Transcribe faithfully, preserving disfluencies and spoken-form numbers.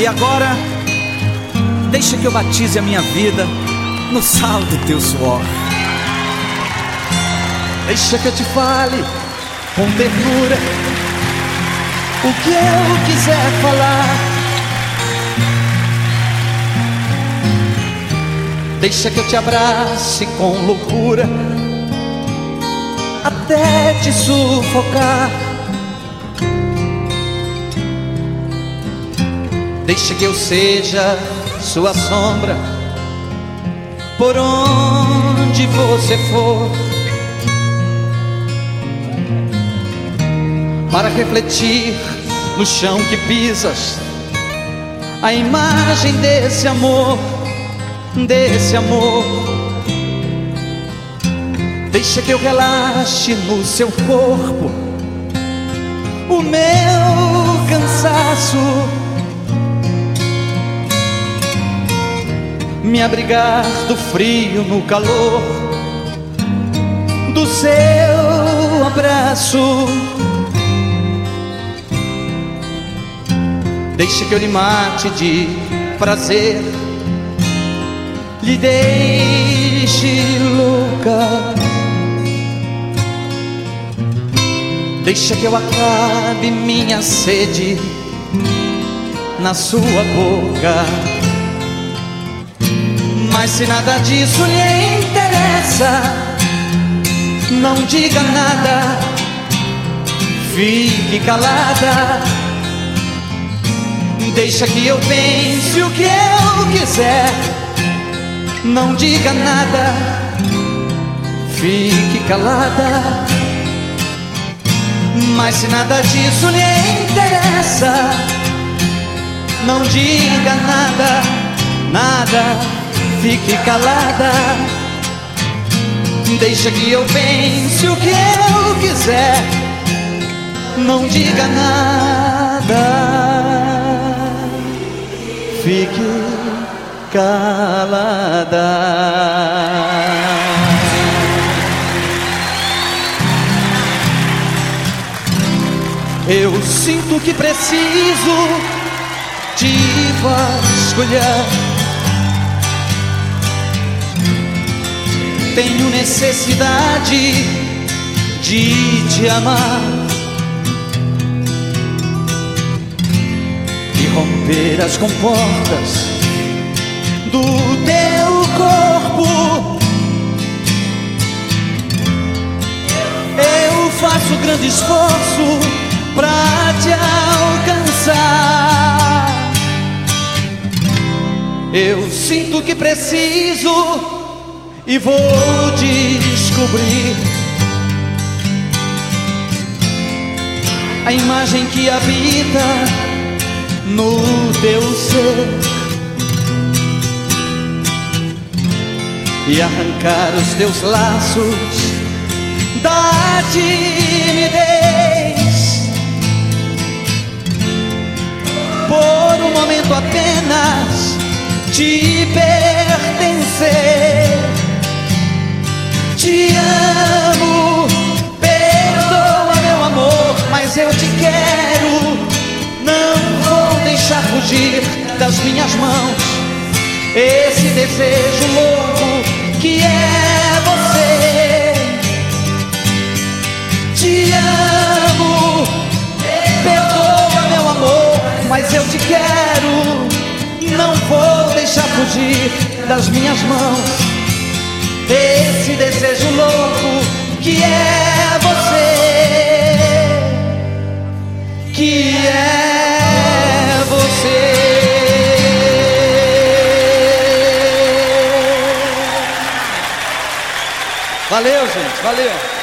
E agora, deixa que eu batize a minha vida no sal do teu suor. Deixa que eu te fale com ternura o que eu quiser falar. Deixa que eu te abrace com loucura até te sufocar. Deixa que eu seja sua sombra por onde você for, para refletir no chão que pisas a imagem desse amor, desse amor. Deixa que eu relaxe no seu corpo o meu cansaço, me abrigar do frio no calor do seu abraço. Deixa que eu lhe mate de prazer, lhe deixe louca. Deixa que eu acabe minha sede na sua boca. Mas se nada disso lhe interessa, não diga nada, fique calada. Deixa que eu pense o que eu quiser, não diga nada, fique calada. Mas se nada disso lhe interessa, não diga nada, nada, fique calada. Deixa que eu pense o que eu quiser, não diga nada, fique calada. Eu sinto que preciso te vasculhar. Tenho necessidade de te amar e romper as comportas do teu corpo. Eu faço grande esforço pra te alcançar. Eu sinto que preciso e vou descobrir a imagem que habita no teu ser e arrancar os teus laços da timidez. Por um momento apenas te pertencer. Te amo, perdoa meu amor, mas eu te quero. Não vou deixar fugir das minhas mãos esse desejo louco que é você. Te amo, perdoa meu amor, mas eu te quero. Não vou deixar fugir das minhas mãos esse desejo louco que é você, que é você. Valeu, gente, valeu.